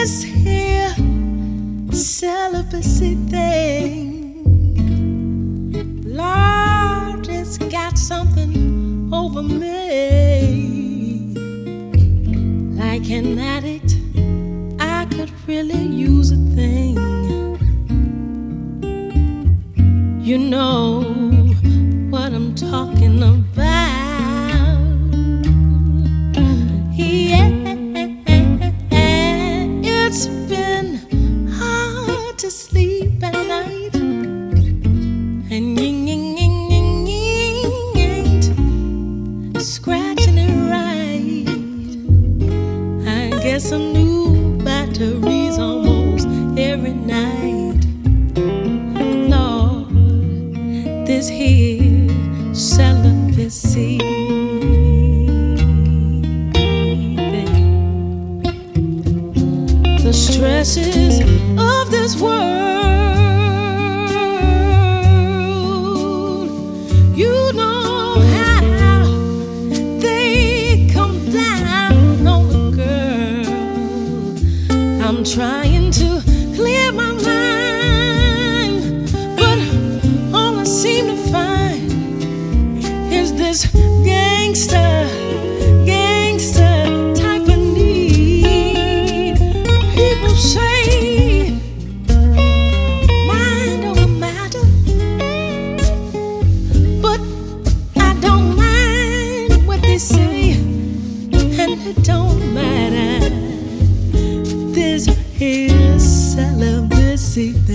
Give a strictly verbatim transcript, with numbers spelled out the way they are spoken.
this here celibacy thing, Lord, it's got something over me. Like an addict, I could really use a thing. You know what I'm talking about. Yeah, it's been hard to sleep at night, and ying ying ying ying ying ain't scratching it right. I get some new batteries almost every night. Lord, this here celibacy thing, the stresses of this world, you know how they come down on a girl. I'm trying to clear my mind, but all I seem to find is this gangster, gangster type of need. People say mind over matter, but I don't mind what they say, and it don't matter. This is celibacy.